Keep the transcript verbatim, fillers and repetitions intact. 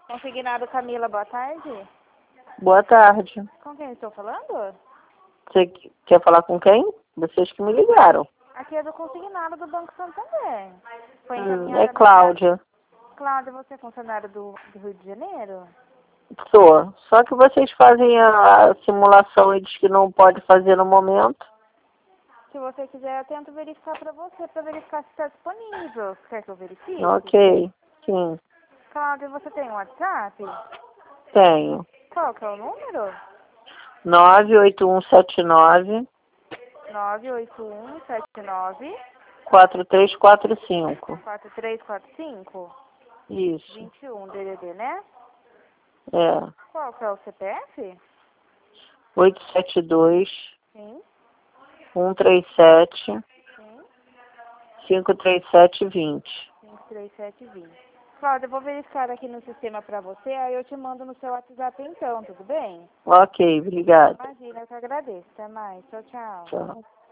Consignado Camila, boa tarde. Boa tarde. Com quem estou falando? Você quer falar com quem? Vocês que me ligaram. Aqui é do consignado do Banco Santander. Foi Hum, encaminhada é na Cláudia. Cláudia, você é funcionário do, do Rio de Janeiro? Sou. Só que vocês fazem a, a simulação e diz que não pode fazer no momento. Se você quiser, eu tento verificar para você, para verificar se está disponível. Você quer que eu verifique? Ok. Sim. Cláudia, você tem um WhatsApp? Tenho. Qual que é o número? nove oito um sete nove nove oito um sete nove quatro três quatro cinco. quatro três quatro cinco Isso. vinte e um D D D, né? É. Qual que é o C P F? oito sete dois Sim, um três sete sim, cinco três sete vinte. cinco três sete vinte. Cláudia, eu vou verificar aqui no sistema para você, aí eu te mando no seu WhatsApp então, tudo bem? Ok, obrigada. Imagina, eu que agradeço. Até mais. Tchau, tchau. Tchau.